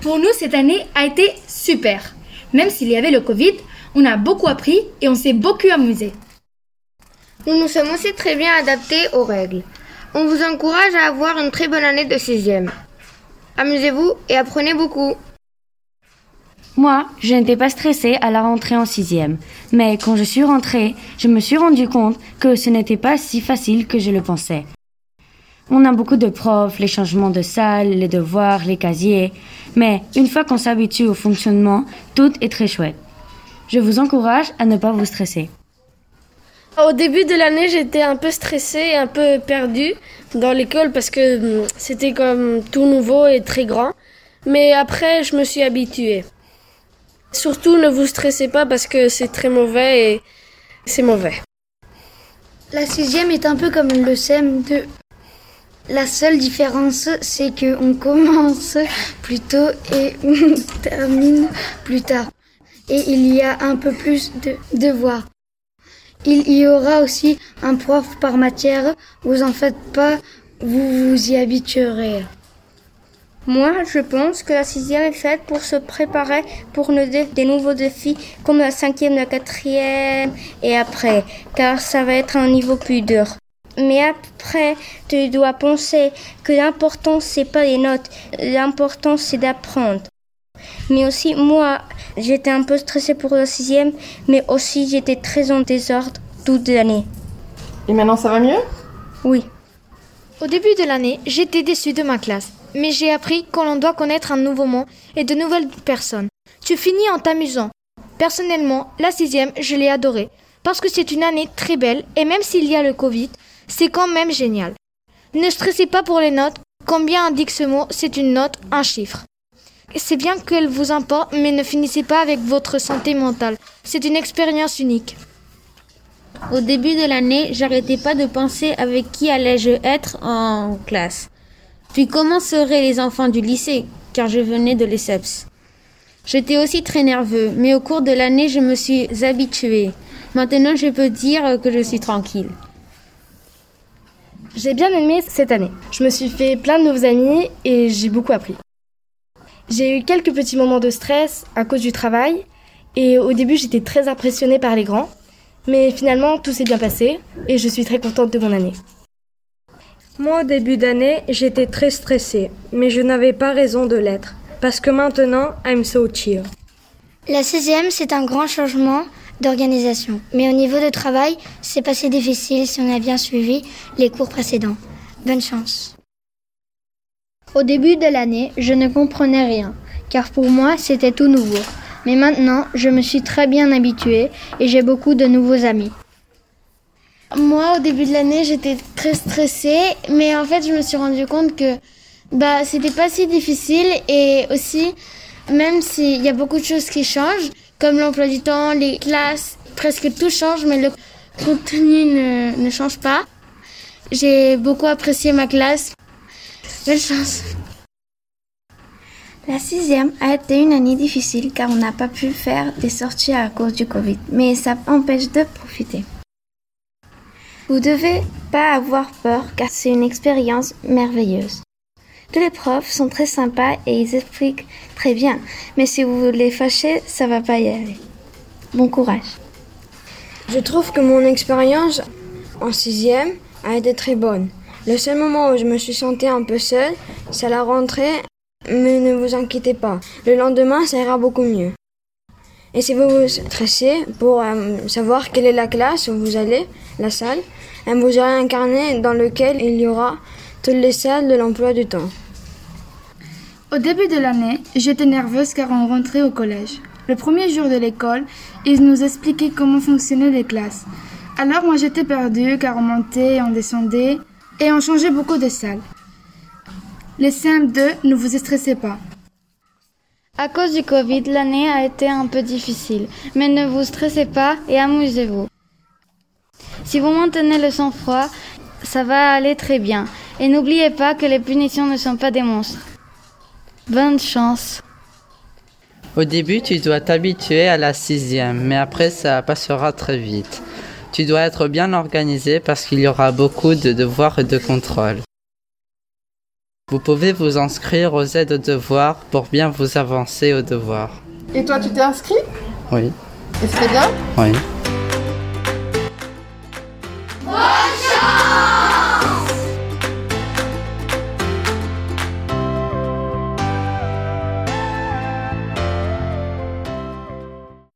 Pour nous, cette année a été super. Même s'il y avait le Covid, on a beaucoup appris et on s'est beaucoup amusé. Nous nous sommes aussi très bien adaptés aux règles. On vous encourage à avoir une très bonne année de 6e. Amusez-vous et apprenez beaucoup. Moi, je n'étais pas stressée à la rentrée en 6e. Mais quand je suis rentrée, je me suis rendu compte que ce n'était pas si facile que je le pensais. On a beaucoup de profs, les changements de salle, les devoirs, les casiers. Mais une fois qu'on s'habitue au fonctionnement, tout est très chouette. Je vous encourage à ne pas vous stresser. Au début de l'année, j'étais un peu stressée, un peu perdue dans l'école parce que c'était comme tout nouveau et très grand. Mais après, je me suis habituée. Surtout, ne vous stressez pas parce que c'est très mauvais et c'est mauvais. La 6e est un peu comme le CM2. La seule différence, c'est qu'on commence plus tôt et on termine plus tard. Et il y a un peu plus de devoirs. Il y aura aussi un prof par matière. Vous en faites pas, vous vous y habituerez. Moi, je pense que la 6e est faite pour se préparer pour des nouveaux défis comme la 5e, la 4e et après, car ça va être un niveau plus dur. Mais après, tu dois penser que l'important, c'est pas les notes, l'important, c'est d'apprendre. Mais aussi, moi, j'étais un peu stressée pour la 6e, mais aussi j'étais très en désordre toute l'année. Et maintenant, ça va mieux ? Oui. Au début de l'année, j'étais déçue de ma classe. Mais j'ai appris qu'on doit connaître un nouveau monde et de nouvelles personnes. Tu finis en t'amusant. Personnellement, la 6e, je l'ai adorée. Parce que c'est une année très belle et même s'il y a le Covid, c'est quand même génial. Ne stressez pas pour les notes. Comme bien indique ce mot, c'est une note, un chiffre. C'est bien qu'elle vous importe, mais ne finissez pas avec votre santé mentale. C'est une expérience unique. Au début de l'année, j'arrêtais pas de penser avec qui allais-je être en classe. Puis comment seraient les enfants du lycée, car je venais de l'ESSEPS. J'étais aussi très nerveux, mais au cours de l'année, je me suis habituée. Maintenant, je peux dire que je suis tranquille. J'ai bien aimé cette année. Je me suis fait plein de nouveaux amis et j'ai beaucoup appris. J'ai eu quelques petits moments de stress à cause du travail et au début, j'étais très impressionnée par les grands. Mais finalement, tout s'est bien passé et je suis très contente de mon année. Moi, au début d'année, j'étais très stressée, mais je n'avais pas raison de l'être, parce que maintenant, I'm so chill. La 6e, c'est un grand changement d'organisation, mais au niveau de travail, c'est pas si difficile si on a bien suivi les cours précédents. Bonne chance. Au début de l'année, je ne comprenais rien, car pour moi, c'était tout nouveau. Mais maintenant, je me suis très bien habituée et j'ai beaucoup de nouveaux amis. Moi, au début de l'année, j'étais très stressée, mais en fait, je me suis rendu compte que c'était pas si difficile et aussi, même s'il y a beaucoup de choses qui changent, comme l'emploi du temps, les classes, presque tout change, mais le contenu ne change pas. J'ai beaucoup apprécié ma classe. Bonne chance. La 6e a été une année difficile car on n'a pas pu faire des sorties à cause du Covid, mais ça empêche de profiter. Vous devez pas avoir peur car c'est une expérience merveilleuse. Tous les profs sont très sympas et ils expliquent très bien, mais si vous les fâchez, ça va pas y aller. Bon courage. Je trouve que mon expérience en 6e a été très bonne. Le seul moment où je me suis sentie un peu seule, c'est à la rentrée, mais ne vous inquiétez pas, le lendemain ça ira beaucoup mieux. Et si vous vous stressez pour savoir quelle est la classe où vous allez, la salle, vous aurez un carnet dans lequel il y aura toutes les salles de l'emploi du temps. Au début de l'année, j'étais nerveuse car on rentrait au collège. Le premier jour de l'école, ils nous expliquaient comment fonctionnaient les classes. Alors moi j'étais perdue car on montait, on descendait et on changeait beaucoup de salles. Les CM2, ne vous stressez pas. À cause du Covid, l'année a été un peu difficile, mais ne vous stressez pas et amusez-vous. Si vous maintenez le sang-froid, ça va aller très bien. Et n'oubliez pas que les punitions ne sont pas des monstres. Bonne chance. Au début, tu dois t'habituer à la 6e, mais après, ça passera très vite. Tu dois être bien organisé parce qu'il y aura beaucoup de devoirs et de contrôles. Vous pouvez vous inscrire aux aides aux devoirs pour bien vous avancer aux devoirs. Et toi, tu t'es inscrit? Oui. Et c'était bien? Oui.